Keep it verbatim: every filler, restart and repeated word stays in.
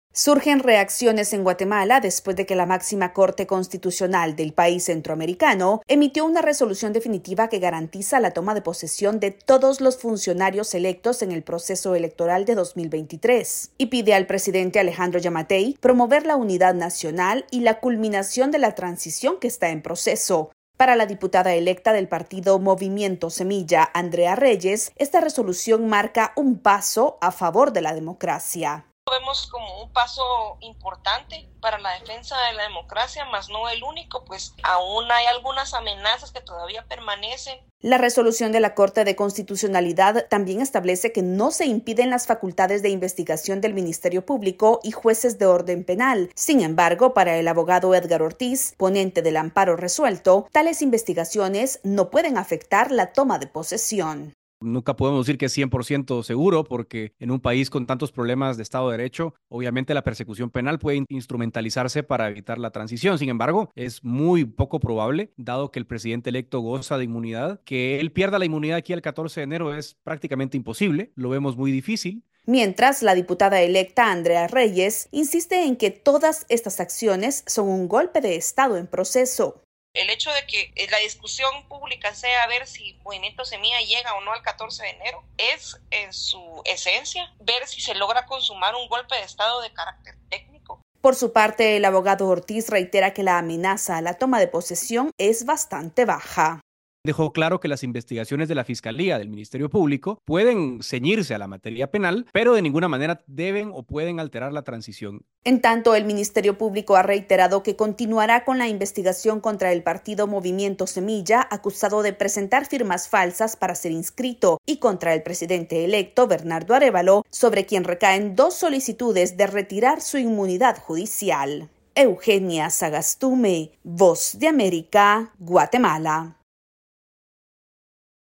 Surgen reacciones en Guatemala después de que la máxima Corte Constitucional del país centroamericano emitió una resolución definitiva que garantiza la toma de posesión de todos los funcionarios electos en el proceso electoral de dos mil veintitrés y pide al presidente Alejandro Yamatei promover la unidad nacional y la culminación de la transición que está en proceso. Para la diputada electa del partido Movimiento Semilla, Andrea Reyes, esta resolución marca un paso a favor de la democracia. Vemos como un paso importante para la defensa de la democracia, mas no el único, pues aún hay algunas amenazas que todavía permanecen. La resolución de la Corte de Constitucionalidad también establece que no se impiden las facultades de investigación del Ministerio Público y jueces de orden penal. Sin embargo, para el abogado Edgar Ortiz, ponente del amparo resuelto, tales investigaciones no pueden afectar la toma de posesión. Nunca podemos decir que es cien por ciento seguro porque en un país con tantos problemas de Estado de Derecho, obviamente la persecución penal puede instrumentalizarse para evitar la transición. Sin embargo, es muy poco probable, dado que el presidente electo goza de inmunidad, que él pierda la inmunidad aquí el catorce de enero es prácticamente imposible, lo vemos muy difícil. Mientras, la diputada electa Andrea Reyes insiste en que todas estas acciones son un golpe de Estado en proceso. El hecho de que la discusión pública sea ver si Movimiento Semilla llega o no al catorce de enero es en su esencia ver si se logra consumar un golpe de Estado de carácter técnico. Por su parte, el abogado Ortiz reitera que la amenaza a la toma de posesión es bastante baja. Dejó claro que las investigaciones de la Fiscalía del Ministerio Público pueden ceñirse a la materia penal, pero de ninguna manera deben o pueden alterar la transición. En tanto, el Ministerio Público ha reiterado que continuará con la investigación contra el partido Movimiento Semilla, acusado de presentar firmas falsas para ser inscrito, y contra el presidente electo, Bernardo Arévalo, sobre quien recaen dos solicitudes de retirar su inmunidad judicial. Eugenia Sagastume, Voz de América, Guatemala.